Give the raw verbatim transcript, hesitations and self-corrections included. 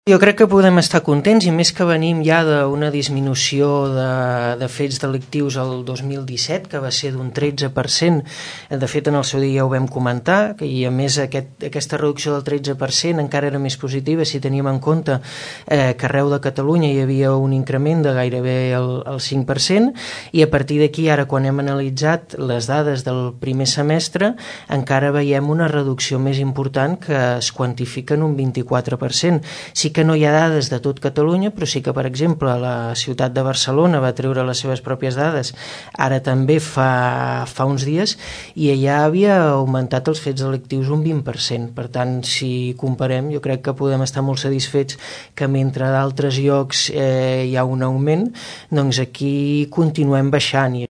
Jo crec que podem estar contents, i més que venim ja d'una disminució de, de fets delictius el dos mil disset, que va ser d'un tretze per cent. De fet, en el seu dia ja ho vam comentar, i a més aquest, aquesta reducció del tretze per cent encara era més positiva si teníem en compte eh, que arreu de Catalunya hi havia un increment de gairebé el, el cinc per cent, i a partir d'aquí, ara quan hem analitzat les dades del primer semestre, encara veiem una reducció més important que es quantifica en un vint-i-quatre per cent. Sí que no hi ha dades de tot Catalunya, però sí que, per exemple, la ciutat de Barcelona va treure les seves pròpies dades ara també fa, fa uns dies, i allà havia augmentat els fets delictius un vint per cent. Per tant, si comparem, jo crec que podem estar molt satisfets que mentre d'altres llocs eh, hi ha un augment, doncs aquí continuem baixant.